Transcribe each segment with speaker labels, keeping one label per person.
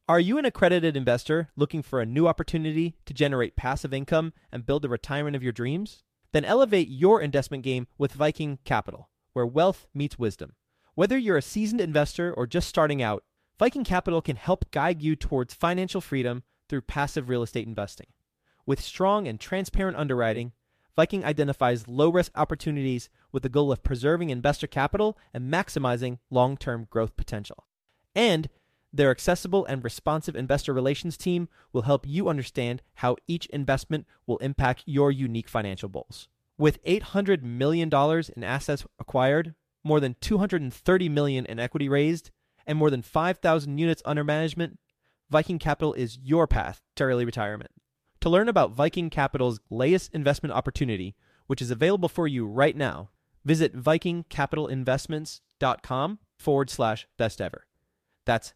Speaker 1: Are you an accredited investor looking for a new opportunity to generate passive income and build the retirement of your dreams? Then elevate your investment game with Viking Capital, where wealth meets wisdom. Whether you're a seasoned investor or just starting out, Viking Capital can help guide you towards financial freedom through passive real estate investing. With strong and transparent underwriting, Viking identifies low-risk opportunities with the goal of preserving investor capital and maximizing long-term growth potential. And their accessible and responsive investor relations team will help you understand how each investment will impact your unique financial goals. With $800 million in assets acquired, more than $230 million in equity raised, and more than 5,000 units under management, Viking Capital is your path to early retirement. To learn about Viking Capital's latest investment opportunity, which is available for you right now, visit vikingcapitalinvestments.com/best ever. That's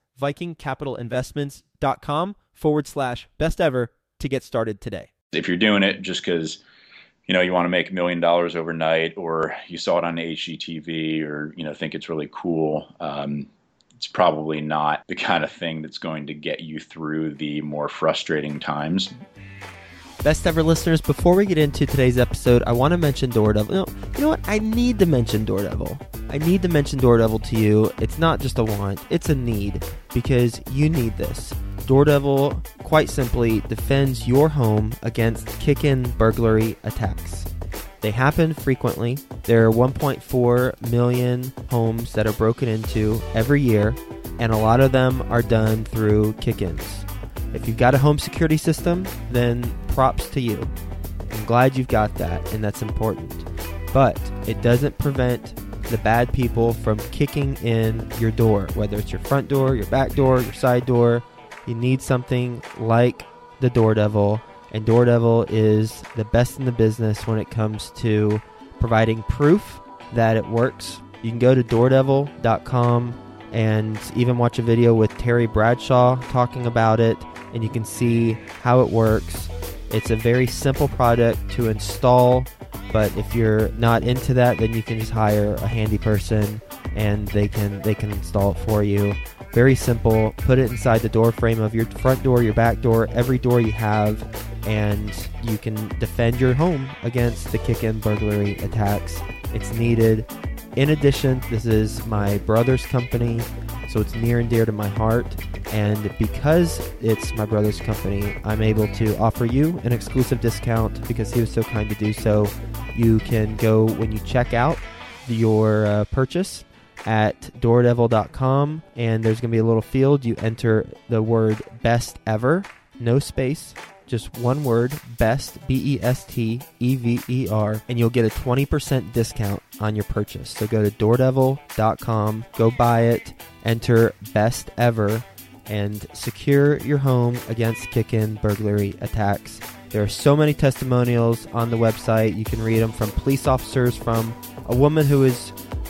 Speaker 1: vikingcapitalinvestments.com/best ever to get started today.
Speaker 2: If you're doing it just because you want to make $1 million overnight, or you saw it on HGTV, or think it's really cool, it's probably not the kind of thing that's going to get you through the more frustrating times.
Speaker 3: Best ever listeners, before we get into today's episode, I want to mention Daredevil. You know what? I need to mention Daredevil. I need to mention Daredevil to you. It's not just a want, it's a need, because you need this. Daredevil, quite simply, defends your home against kick-in burglary attacks. They happen frequently. There are 1.4 million homes that are broken into every year, and a lot of them are done through kick-ins. If you've got a home security system, then props to you. I'm glad you've got that, and that's important. But it doesn't prevent the bad people from kicking in your door, whether it's your front door, your back door, your side door. You need something like the Daredevil, and Daredevil is the best in the business when it comes to providing proof that it works. You can go to daredevil.com and even watch a video with Terry Bradshaw talking about it, and you can see how it works. It's a very simple product to install, but if you're not into that, then you can just hire a handy person and they can install it for you. Very simple. Put it inside the door frame of your front door, your back door, every door you have, and you can defend your home against the kick-in burglary attacks. It's needed. In addition, this is my brother's company, so it's near and dear to my heart. And because it's my brother's company, I'm able to offer you an exclusive discount because he was so kind to do so. You can go, when you check out your purchase, at daredevil.com, and there's going to be a little field. You enter the word best ever, no space, just one word, best, BESTEVER, and you'll get a 20% discount on your purchase. So go to daredevil.com, go buy it, enter best ever, and secure your home against kick-in burglary attacks. There are so many testimonials on the website. You can read them from police officers, from a woman who is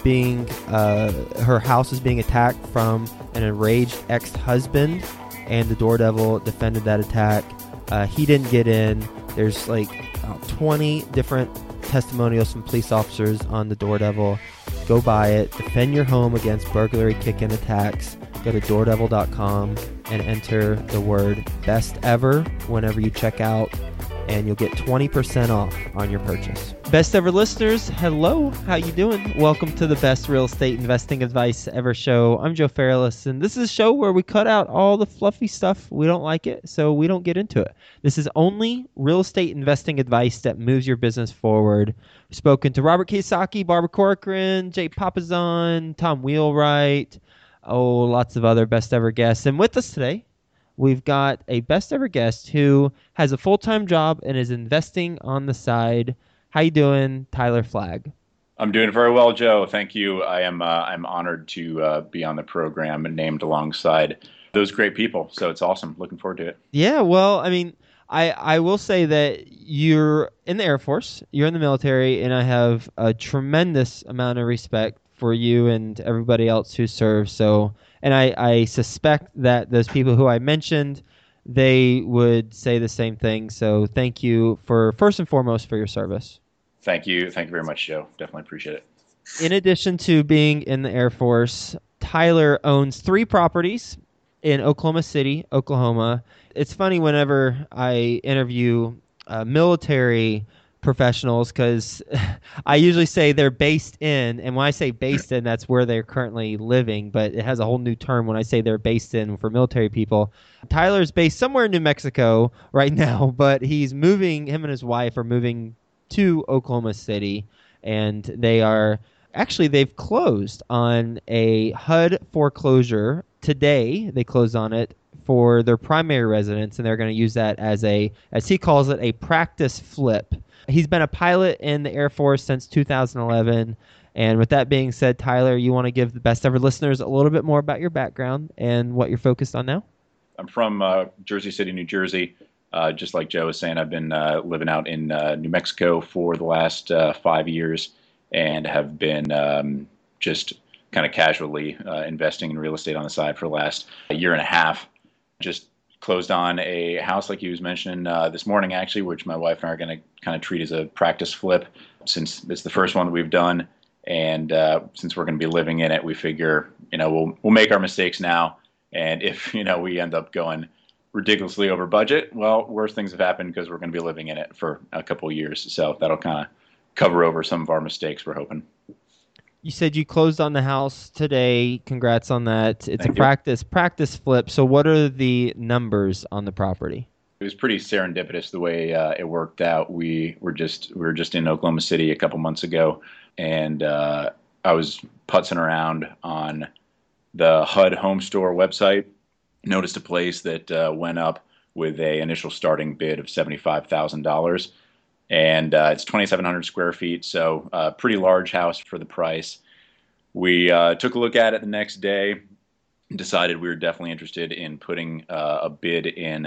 Speaker 3: her house is being attacked from an enraged ex-husband, and the Daredevil defended that attack. He didn't get in. There's like 20 different testimonials from police officers on the Daredevil. Go buy it. Defend your home against burglary kick-in attacks. Go to daredevil.com and enter the word best ever whenever you check out, and you'll get 20% off on your purchase. Best ever listeners, hello, how you doing? Welcome to the best real estate investing advice ever show. I'm Joe Fairless, and this is a show where we cut out all the fluffy stuff. We don't like it, so we don't get into it. This is only real estate investing advice that moves your business forward. We've spoken to Robert Kiyosaki, Barbara Corcoran, Jay Papasan, Tom Wheelwright, lots of other best ever guests. And with us today, we've got a best ever guest who has a full-time job and is investing on the side. How you doing, Tyler Flagg?
Speaker 2: I'm doing very well, Joe. Thank you. I'm honored to be on the program and named alongside those great people. So it's awesome. Looking forward to it.
Speaker 3: Yeah, well, I mean, I will say that you're in the Air Force, you're in the military, and I have a tremendous amount of respect for you and everybody else who serves. So, and I suspect that those people who I mentioned, they would say the same thing. So thank you for, first and foremost, for your service.
Speaker 2: Thank you. Thank you very much, Joe. Definitely appreciate it.
Speaker 3: In addition to being in the Air Force, Tyler owns 3 properties in Oklahoma City, Oklahoma. It's funny whenever I interview military professionals because I usually say they're based in, and when I say based in, that's where they're currently living, but it has a whole new term when I say they're based in for military people. Tyler's based somewhere in New Mexico right now, but him and his wife are moving to Oklahoma City, and they've closed on a HUD foreclosure today. They closed on it for their primary residence, and they're going to use that as he calls it, a practice flip. He's been a pilot in the Air Force since 2011. And with that being said, Tyler, you want to give the Best Ever listeners a little bit more about your background and what you're focused on now?
Speaker 2: I'm from Jersey City, New Jersey. Just like Joe was saying, I've been living out in New Mexico for the last 5 years and have been just kind of casually investing in real estate on the side for the last year and a half. Just closed on a house, like he was mentioning this morning, actually, which my wife and I are going to kind of treat as a practice flip, since it's the first one that we've done. And since we're going to be living in it, we figure, we'll make our mistakes now. And if, we end up going ridiculously over budget, well, worse things have happened because we're going to be living in it for a couple of years. So that'll kind of cover over some of our mistakes, we're hoping.
Speaker 3: You said you closed on the house today. Congrats on that. It's
Speaker 2: Thank
Speaker 3: a practice flip. So what are the numbers on the property?
Speaker 2: It was pretty serendipitous the way it worked out. We were just in Oklahoma City a couple months ago, and I was putzing around on the HUD Home Store website. Noticed a place that went up with a initial starting bid of $75,000. And it's 2,700 square feet, so a pretty large house for the price. We took a look at it the next day and decided we were definitely interested in putting a bid in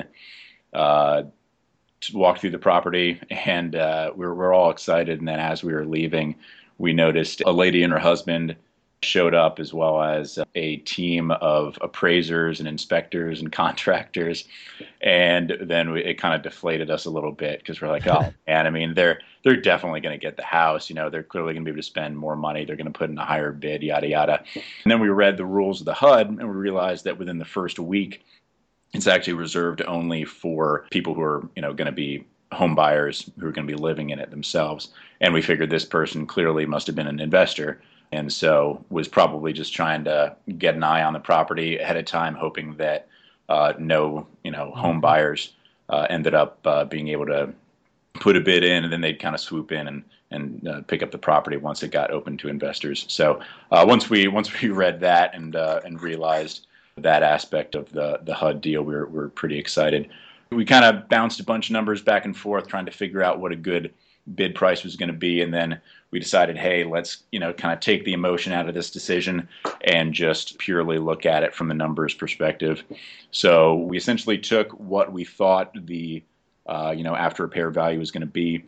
Speaker 2: to walk through the property, and we're all excited. And then as we were leaving, we noticed a lady and her husband showed up, as well as a team of appraisers and inspectors and contractors. And then it kind of deflated us a little bit because we're like, oh, man, I mean, they're definitely going to get the house. They're clearly going to be able to spend more money. They're going to put in a higher bid, yada, yada. And then we read the rules of the HUD, and we realized that within the first week, it's actually reserved only for people who are, going to be home buyers who are going to be living in it themselves. And we figured this person clearly must have been an investor, and so was probably just trying to get an eye on the property ahead of time, hoping that no home buyers ended up being able to put a bid in, and then they'd kind of swoop in and pick up the property once it got open to investors. So once we read that and realized that aspect of the HUD deal, we're pretty excited. We kind of bounced a bunch of numbers back and forth trying to figure out what a good bid price was going to be, and then we decided, hey, let's kind of take the emotion out of this decision and just purely look at it from the numbers perspective. So we essentially took what we thought the after repair value was going to be,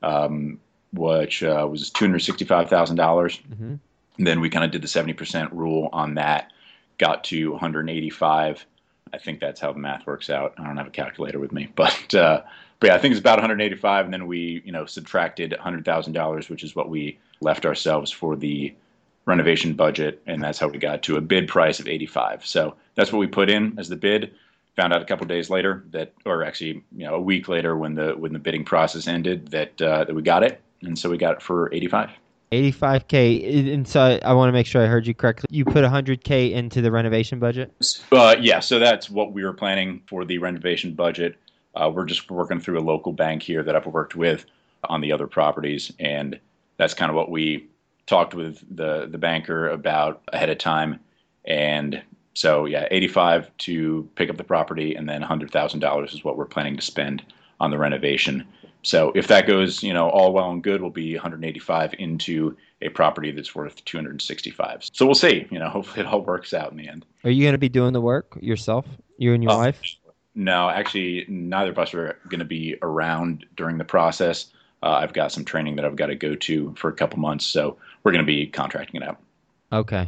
Speaker 2: which was $265,000. Mm-hmm. And then we kind of did the 70% rule on that, got to 185. I think that's how the math works out. I don't have a calculator with me, but yeah, I think it's about 185, and then we, subtracted $100,000, which is what we left ourselves for the renovation budget, and that's how we got to a bid price of 85. So that's what we put in as the bid. Found out a couple of days later or actually, a week later when the bidding process ended, that we got it, and so we got it for 85.
Speaker 3: 85K, and so I want to make sure I heard you correctly. You put 100K into the renovation budget?
Speaker 2: Yeah, so that's what we were planning for the renovation budget. We're just working through a local bank here that I've worked with on the other properties, and that's kind of what we talked with the banker about ahead of time. And so, yeah, 85 to pick up the property, and then $100,000 is what we're planning to spend on the renovation. So if that goes, all well and good, we'll be 185 into a property that's worth 265. So we'll see. Hopefully it all works out in the end.
Speaker 3: Are you going to be doing the work yourself, you and your wife?
Speaker 2: No, actually, neither of us are going to be around during the process. I've got some training that I've got to go to for a couple months, so we're going to be contracting it out. Okay.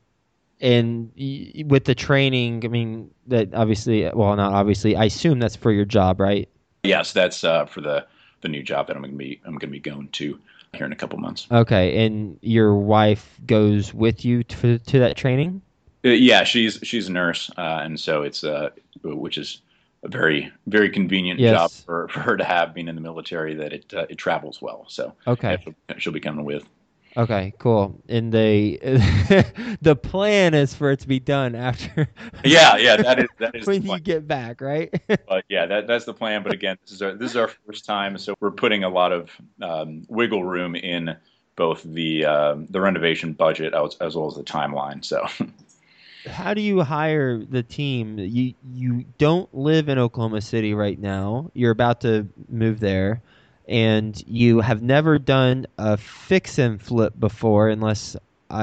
Speaker 3: And with the training, I mean, that obviously, well, not obviously, I assume that's for your job, right?
Speaker 2: Yes, that's for the new job that I'm going to be going to here in a couple months.
Speaker 3: Okay, and your wife goes with you to that training?
Speaker 2: Yeah, she's a nurse, and so it's which is a very very convenient job
Speaker 3: Yes.
Speaker 2: for her to have being in the military that it travels well. So yeah,
Speaker 3: Okay.
Speaker 2: she'll be coming with.
Speaker 3: Okay, cool. And they the plan is for it to be done after
Speaker 2: Yeah, that is the
Speaker 3: when
Speaker 2: plan.
Speaker 3: you get back, right?
Speaker 2: But yeah, that's the plan. But again, this is our first time, so we're putting a lot of wiggle room in both the renovation budget as well as the timeline. So
Speaker 3: How do you hire the team? You don't live in Oklahoma City right now. You're about to move there, and you have never done a fix and flip before, unless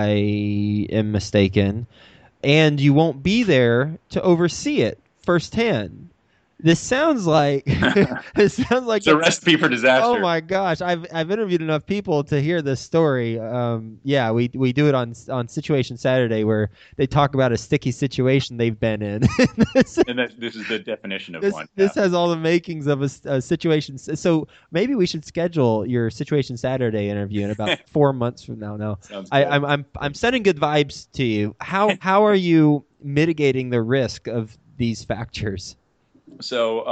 Speaker 3: I am mistaken. And you won't be there to oversee it firsthand. This sounds like it sounds like
Speaker 2: it's a recipe for
Speaker 3: oh
Speaker 2: disaster.
Speaker 3: my gosh, I've interviewed enough people to hear this story. Yeah, we do it on Situation Saturday where they talk about a sticky situation they've been in. this
Speaker 2: And this is the definition of
Speaker 3: this,
Speaker 2: one.
Speaker 3: this
Speaker 2: Yeah.
Speaker 3: has all the makings of a situation. So maybe we should schedule your Situation Saturday interview in about 4 months from now. No,
Speaker 2: Sounds good.
Speaker 3: I'm sending good vibes to you. How are you mitigating the risk of these factors?
Speaker 2: So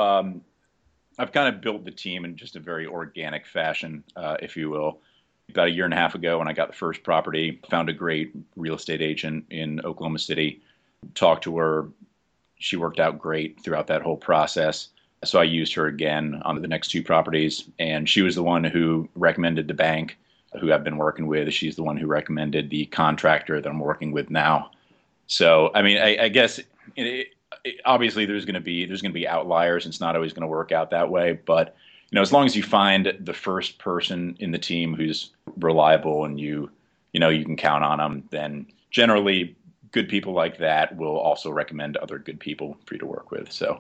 Speaker 2: I've kind of built the team in just a very organic fashion, if you will. About a year and a half ago, when I got the first property, found a great real estate agent in Oklahoma City. Talked to her. She worked out great throughout that whole process. So I used her again on the next two properties, and she was the one who recommended the bank who I've been working with. She's the one who recommended the contractor that I'm working with now. So I mean, I guess obviously there's going to be outliers. It's not always going to work out that way, but as long as you find the first person in the team who's reliable and you can count on them, then generally good people like that will also recommend other good people for you to work with. So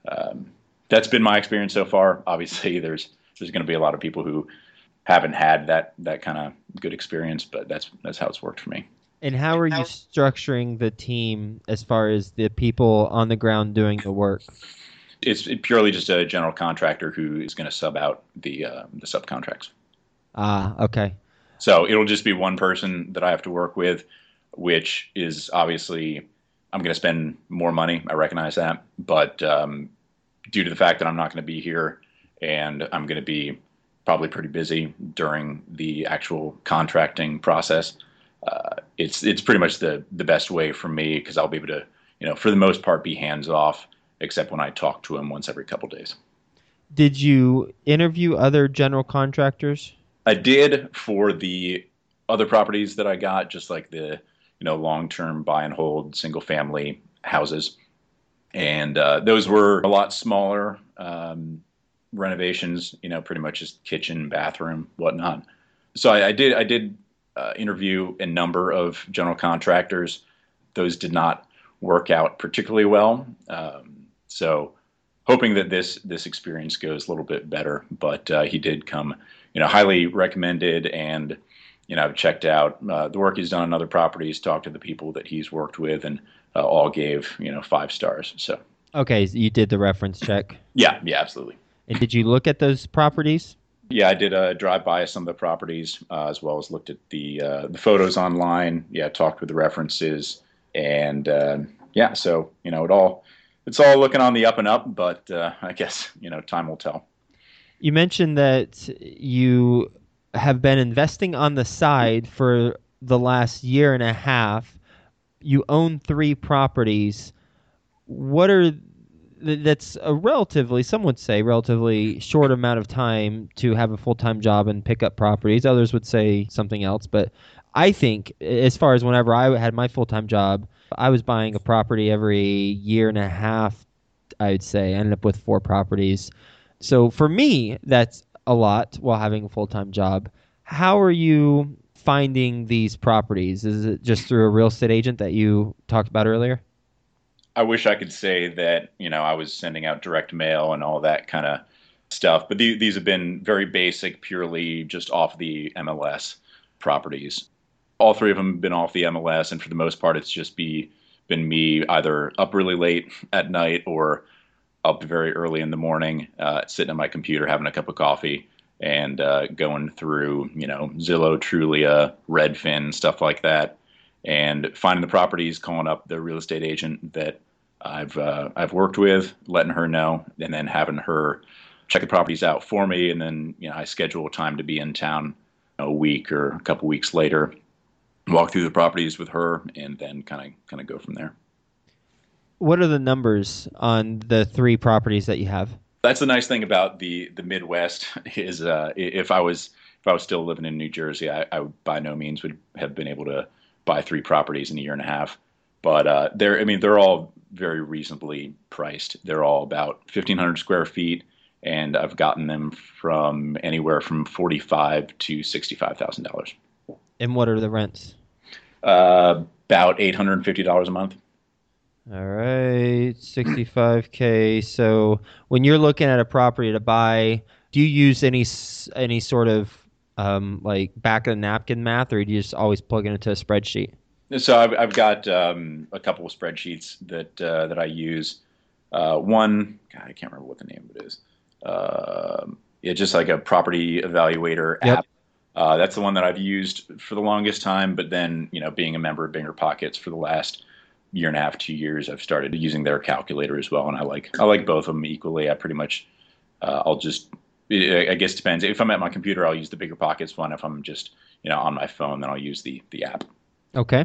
Speaker 2: that's been my experience so far. Obviously, there's going to be a lot of people who haven't had that kind of good experience, but that's how it's worked for me.
Speaker 3: And how are you structuring the team as far as the people on the ground doing the work?
Speaker 2: It's purely just a general contractor who is going to sub out the subcontracts.
Speaker 3: Ah, okay.
Speaker 2: So it'll just be one person that I have to work with, which is obviously I'm going to spend more money. I recognize that, but due to the fact that I'm not going to be here and I'm going to be probably pretty busy during the actual contracting process, it's pretty much the best way for me because I'll be able to, for the most part, be hands off, except when I talk to him once every couple of days.
Speaker 3: Did you interview other general contractors?
Speaker 2: I did for the other properties that I got, just like the long-term buy and hold single family houses, and those were a lot smaller renovations. Pretty much just kitchen, bathroom, whatnot. So I did interview a number of general contractors. Those did not work out particularly well. So hoping that this experience goes a little bit better, but he did come, highly recommended, and I've checked out the work he's done on other properties, talked to the people that he's worked with, and all gave 5 stars. So
Speaker 3: Okay, so you did the reference check.
Speaker 2: yeah, absolutely.
Speaker 3: And did you look at those properties?
Speaker 2: Yeah, I did a drive by some of the properties as well as looked at the photos online. Yeah, talked with the references, and yeah, so it's all looking on the up and up. But I guess time will tell.
Speaker 3: You mentioned that you have been investing on the side for the last year and a half. You own 3 properties. That's a relatively, some would say, relatively short amount of time to have a full-time job and pick up properties. Others would say something else. But I think as far as whenever I had my full-time job, I was buying a property every year and a half, I would say. I ended up with 4 properties. So for me, that's a lot while having a full-time job. How are you finding these properties? Is it just through a real estate agent that you talked about earlier?
Speaker 2: I wish I could say that I was sending out direct mail and all that kind of stuff, but these have been very basic, purely just off the MLS properties. All 3 of them have been off the MLS, and for the most part, it's just been me either up really late at night or up very early in the morning, sitting at my computer having a cup of coffee and going through Zillow, Trulia, Redfin, stuff like that, and finding the properties, calling up the real estate agent that I've worked with, letting her know, and then having her check the properties out for me. And then, I schedule a time to be in town a week or a couple weeks later, walk through the properties with her, and then kind of go from there.
Speaker 3: What are the numbers on the 3 properties that you have?
Speaker 2: That's the nice thing about the Midwest is if I was still living in New Jersey, I by no means would have been able to buy 3 properties in a year and a half. But they're all very reasonably priced. They're all about 1,500 square feet, and I've gotten them from anywhere from $45,000 to $65,000.
Speaker 3: And what are the rents?
Speaker 2: About $850 a month.
Speaker 3: All right, $65K. So when you're looking at a property to buy, do you use any sort of like back of the napkin math, or do you just always plug it into a spreadsheet?
Speaker 2: So I've got a couple of spreadsheets that I use. One, God, I can't remember what the name of it is. It's just like a property evaluator app. That's the one that I've used for the longest time. But then, being a member of Bigger Pockets for the last year and a half, 2 years, I've started using their calculator as well. And I like both of them equally. I pretty much, I guess it depends. If I'm at my computer, I'll use the Bigger Pockets one. If I'm just, on my phone, then I'll use the app. Okay.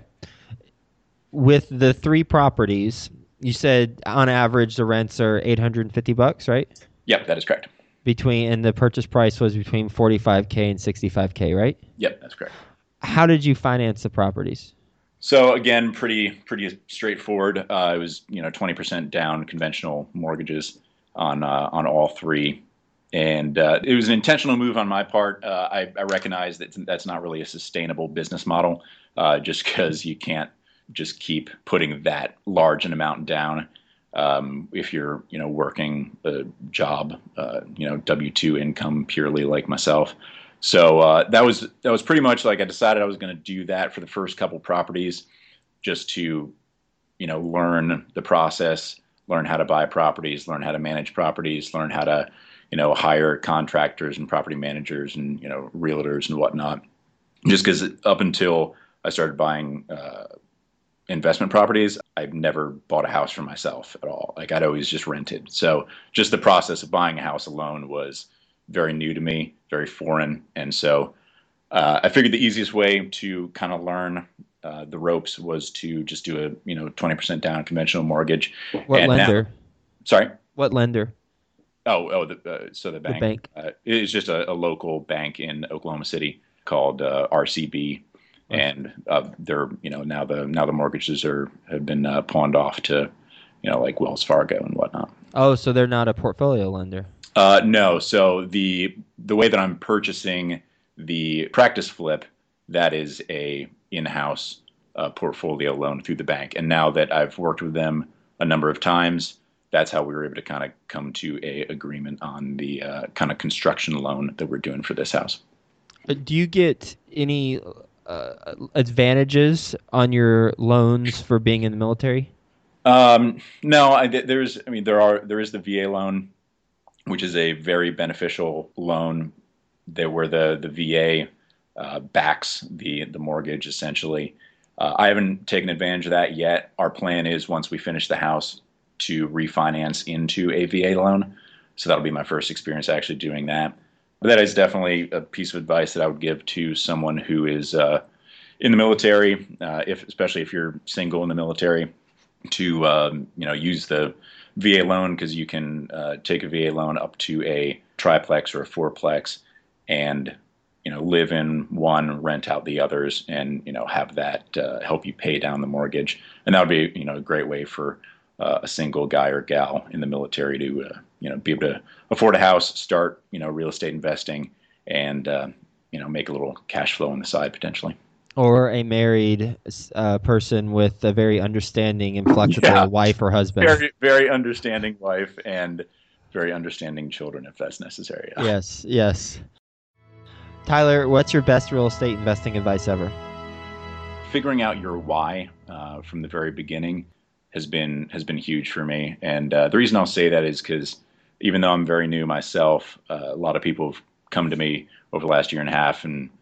Speaker 3: With the 3 properties, you said on average the rents are $850, right?
Speaker 2: Yep, that is correct.
Speaker 3: And the purchase price was between $45K and $65K, right?
Speaker 2: Yep, that's correct.
Speaker 3: How did you finance the properties?
Speaker 2: So again, pretty straightforward. It was 20% down, conventional mortgages on all 3, and it was an intentional move on my part. I recognize that that's not really a sustainable business model, just because you can't just keep putting that large an amount down if you're working a job, W-2 income purely like myself. So that was pretty much like I decided I was going to do that for the first couple properties, just to learn the process, learn how to buy properties, learn how to manage properties, learn how to hire contractors and property managers and realtors and whatnot. Just because up until I started buying investment properties, I've never bought a house for myself at all. Like, I'd always just rented. So just the process of buying a house alone was very new to me, very foreign. And so I figured the easiest way to kind of learn the ropes was to just do a 20% down conventional mortgage.
Speaker 3: What lender?
Speaker 2: Sorry?
Speaker 3: What lender?
Speaker 2: So the bank. It's just a local bank in Oklahoma City called RCB. And they're now the mortgages have been pawned off to like Wells Fargo and whatnot.
Speaker 3: Oh, so they're not a portfolio lender?
Speaker 2: No. So the way that I'm purchasing the practice flip, that is a in-house portfolio loan through the bank. And now that I've worked with them a number of times, that's how we were able to kind of come to a agreement on the kind of construction loan that we're doing for this house.
Speaker 3: Do you get any advantages on your loans for being in the military?
Speaker 2: No, there is the VA loan, which is a very beneficial loan where the VA backs the mortgage essentially. I haven't taken advantage of that yet. Our plan is, once we finish the house, to refinance into a VA loan. So that'll be my first experience actually doing that. But that is definitely a piece of advice that I would give to someone who is in the military, especially if you're single in the military, to use the VA loan, because you can take a VA loan up to a triplex or a fourplex and live in one, rent out the others, and have that help you pay down the mortgage. And that would be a great way for a single guy or gal in the military to be able to afford a house, start real estate investing, and make a little cash flow on the side potentially.
Speaker 3: Or a married person with a very understanding and flexible wife or husband.
Speaker 2: Very, very understanding wife and very understanding children if that's necessary.
Speaker 3: Yes. Tyler, what's your best real estate investing advice ever?
Speaker 2: Figuring out your why from the very beginning has been huge for me. And the reason I'll say that is because even though I'm very new myself, a lot of people have come to me over the last year and a half and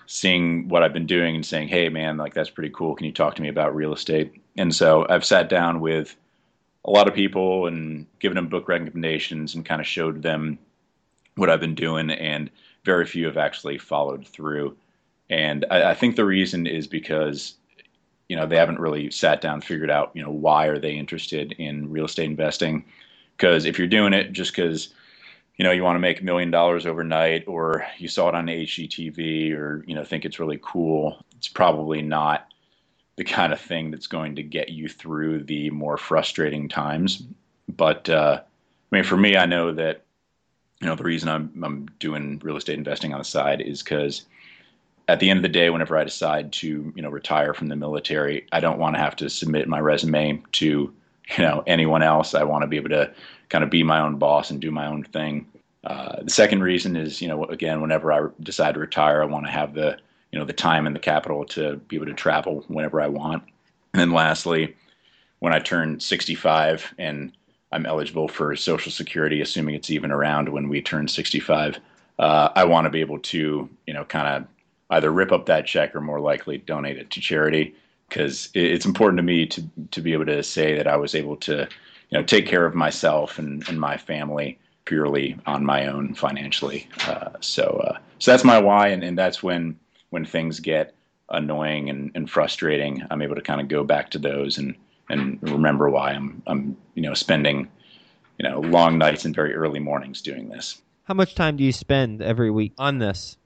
Speaker 2: seeing what I've been doing and saying, hey, man, like that's pretty cool. Can you talk to me about real estate? And so I've sat down with a lot of people and given them book recommendations and kind of showed them what I've been doing. And very few have actually followed through. And I think the reason is because, they haven't really sat down and figured out, why are they interested in real estate investing? Because if you're doing it just because, you want to make $1 million overnight, or you saw it on HGTV, or, think it's really cool, it's probably not the kind of thing that's going to get you through the more frustrating times. But, for me, I know that, the reason I'm doing real estate investing on the side is because at the end of the day, whenever I decide to, retire from the military, I don't want to have to submit my resume to, anyone else. I want to be able to kind of be my own boss and do my own thing. The second reason is, again, whenever I decide to retire, I want to have the, the time and the capital to be able to travel whenever I want. And then lastly, when I turn 65 and I'm eligible for Social Security, assuming it's even around when we turn 65, I want to be able to, kind of either rip up that check or more likely donate it to charity, because it's important to me to be able to say that I was able to, take care of myself and my family purely on my own financially. So that's my why, and that's when things get annoying and frustrating, I'm able to kind of go back to those and remember why I'm spending long nights and very early mornings doing this.
Speaker 3: How much time do you spend every week on this?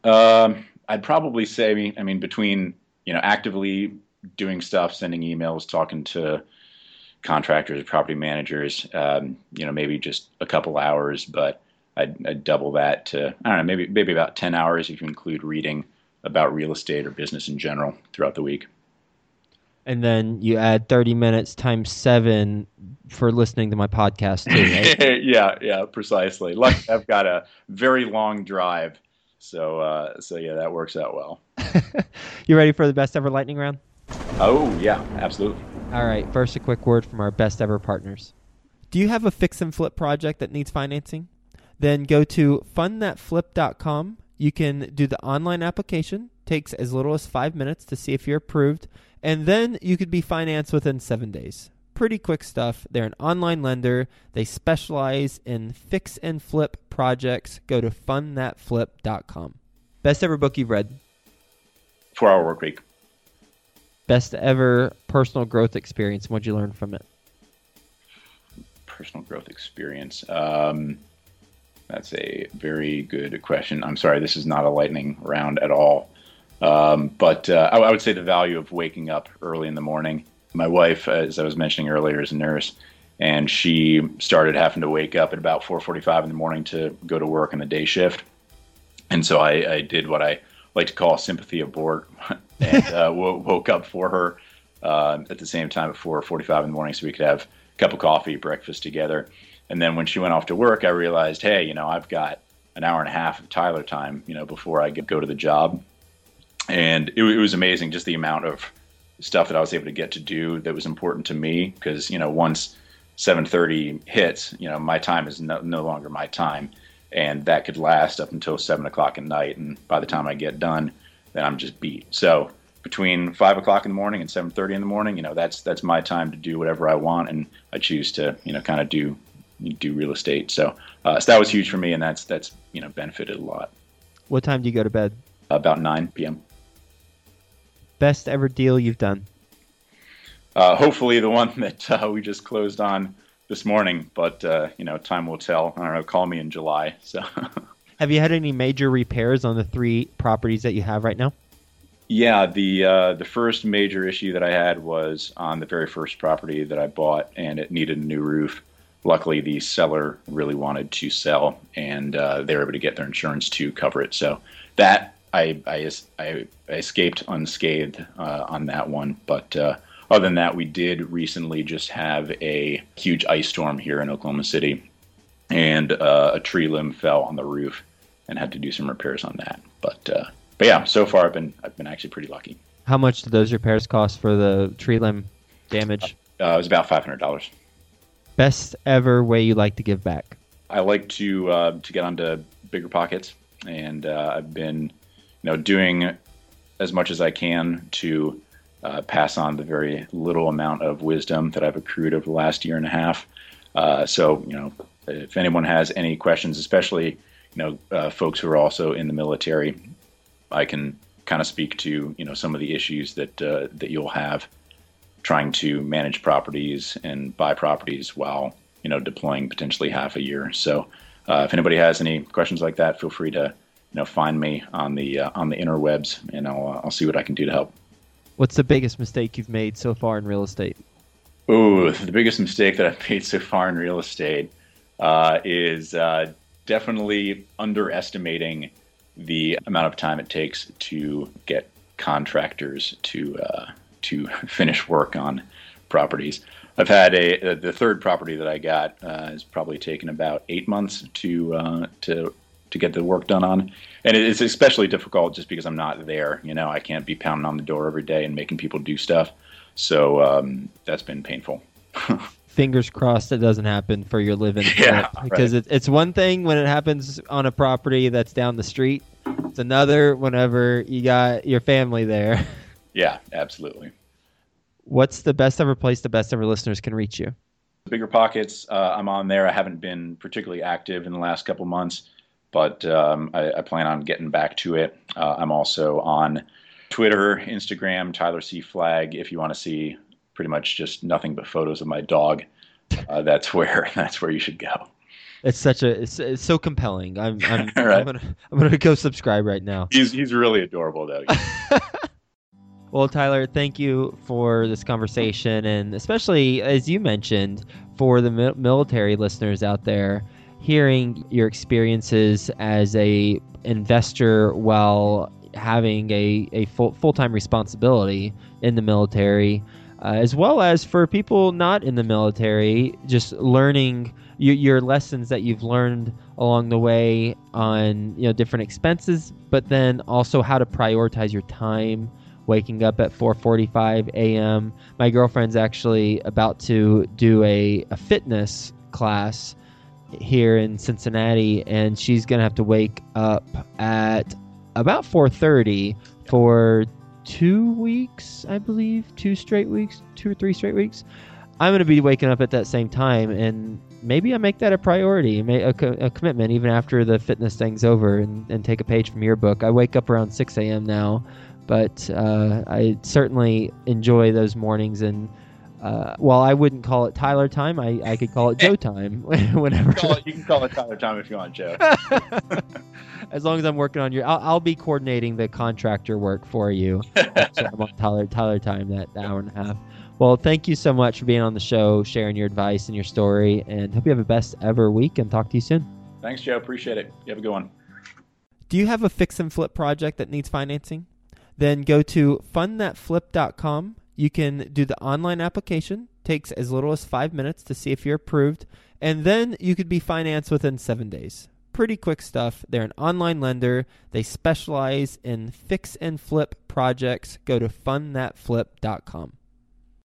Speaker 2: I'd probably say, between, actively doing stuff, sending emails, talking to contractors, property managers, maybe just a couple hours, but I'd double that to, I don't know, maybe about 10 hours if you include reading about real estate or business in general throughout the week.
Speaker 3: And then you add 30 minutes times 7 for listening to my podcast too, right?
Speaker 2: Yeah, precisely. Luckily, I've got a very long drive. So yeah, that works out well.
Speaker 3: You ready for the best ever lightning round?
Speaker 2: Oh, yeah, absolutely.
Speaker 3: All right. First, a quick word from our best ever partners. Do you have a fix and flip project that needs financing? Then go to fundthatflip.com. You can do the online application. Takes as little as 5 minutes to see if you're approved. And then you could be financed within 7 days. Pretty quick stuff. They're an online lender. They specialize in fix and flip projects. Go to fundthatflip.com. Best ever book you've read?
Speaker 2: 4 Hour Workweek.
Speaker 3: Best ever personal growth experience. What'd you learn from it?
Speaker 2: Personal growth experience. That's a very good question. I'm sorry, this is not a lightning round at all. But I would say the value of waking up early in the morning. My wife, as I was mentioning earlier, is a nurse, and she started having to wake up at about 4:45 in the morning to go to work on the day shift. And so I did what I like to call sympathy abort, and woke up for her at the same time at 4:45 in the morning so we could have a cup of coffee, breakfast together. And then when she went off to work, I realized, hey, I've got an hour and a half of Tyler time, before I go to the job. And it was amazing, just the amount of stuff that I was able to get to do that was important to me, because, once 7:30 hits, my time is no longer my time, and that could last up until 7 o'clock at night. And by the time I get done, then I'm just beat. So between 5 o'clock in the morning and 7:30 in the morning, that's my time to do whatever I want. And I choose to, kind of do real estate. So that was huge for me, and that's benefited a lot.
Speaker 3: What time do you go to bed?
Speaker 2: About 9 p.m.
Speaker 3: Best ever deal you've done?
Speaker 2: Hopefully the one that we just closed on this morning, but time will tell. I don't know, call me in July. So
Speaker 3: Have you had any major repairs on the 3 properties that you have right now?
Speaker 2: Yeah, the first major issue that I had was on the very first property that I bought, and it needed a new roof. Luckily, the seller really wanted to sell, and they were able to get their insurance to cover it. So that I escaped unscathed on that one. But other than that, we did recently just have a huge ice storm here in Oklahoma City, and a tree limb fell on the roof, and had to do some repairs on that. But yeah, so far I've been actually pretty lucky.
Speaker 3: How much did those repairs cost for the tree limb damage?
Speaker 2: It was about $500.
Speaker 3: Best ever way you like to give back?
Speaker 2: I like to get onto BiggerPockets, and I've been doing as much as I can to pass on the very little amount of wisdom that I've accrued over the last year and a half. So, if anyone has any questions, especially, folks who are also in the military, I can kind of speak to, some of the issues that you'll have trying to manage properties and buy properties while, deploying potentially half a year. So, if anybody has any questions like that, feel free to, find me on the interwebs, and I'll see what I can do to help.
Speaker 3: What's the biggest mistake you've made so far in real estate?
Speaker 2: Oh, the biggest mistake that I've made so far in real estate is definitely underestimating the amount of time it takes to get contractors to finish work on properties. I've had the third property that I got has probably taken about 8 months to get the work done on. And it's especially difficult just because I'm not there. I can't be pounding on the door every day and making people do stuff. So that's been painful.
Speaker 3: Fingers crossed it doesn't happen for your living.
Speaker 2: Yeah,
Speaker 3: because
Speaker 2: right.
Speaker 3: it's one thing when it happens on a property that's down the street. It's another whenever you got your family there.
Speaker 2: Yeah, absolutely.
Speaker 3: What's the best ever place the best ever listeners can reach you?
Speaker 2: Bigger Pockets, I'm on there. I haven't been particularly active in the last couple months, but I plan on getting back to it. I'm also on Twitter, Instagram, Tyler C. Flagg. If you want to see pretty much just nothing but photos of my dog, that's where you should go.
Speaker 3: It's so compelling. I'm
Speaker 2: Right.
Speaker 3: I'm gonna go subscribe right now.
Speaker 2: He's really adorable though.
Speaker 3: Well, Tyler, thank you for this conversation, and especially, as you mentioned, for the military listeners out there, hearing your experiences as a investor while having a full-time responsibility in the military, as well as for people not in the military, just learning your lessons that you've learned along the way on different expenses, but then also how to prioritize your time. Waking up at 4:45 a.m. My girlfriend's actually about to do a fitness class here in Cincinnati, and she's going to have to wake up at about 4:30 for 2 weeks, I believe, 2 or 3 straight weeks. I'm going to be waking up at that same time, and maybe I make that a priority, a commitment even after the fitness thing's over, and take a page from your book. I wake up around 6 a.m. now. But I certainly enjoy those mornings, and while I wouldn't call it Tyler time, I could call it Joe time whenever.
Speaker 2: You can call it Tyler time if you want, Joe.
Speaker 3: As long as I'm working on I'll be coordinating the contractor work for you. So I'm on Tyler time, that hour and a half. Well, thank you so much for being on the show, sharing your advice and your story, and hope you have the best ever week, and talk to you soon.
Speaker 2: Thanks, Joe. Appreciate it. You have a good one.
Speaker 1: Do you have a fix and flip project that needs financing? Then go to fundthatflip.com. You can do the online application. Takes as little as 5 minutes to see if you're approved. And then you could be financed within 7 days. Pretty quick stuff. They're an online lender. They specialize in fix and flip projects. Go to fundthatflip.com.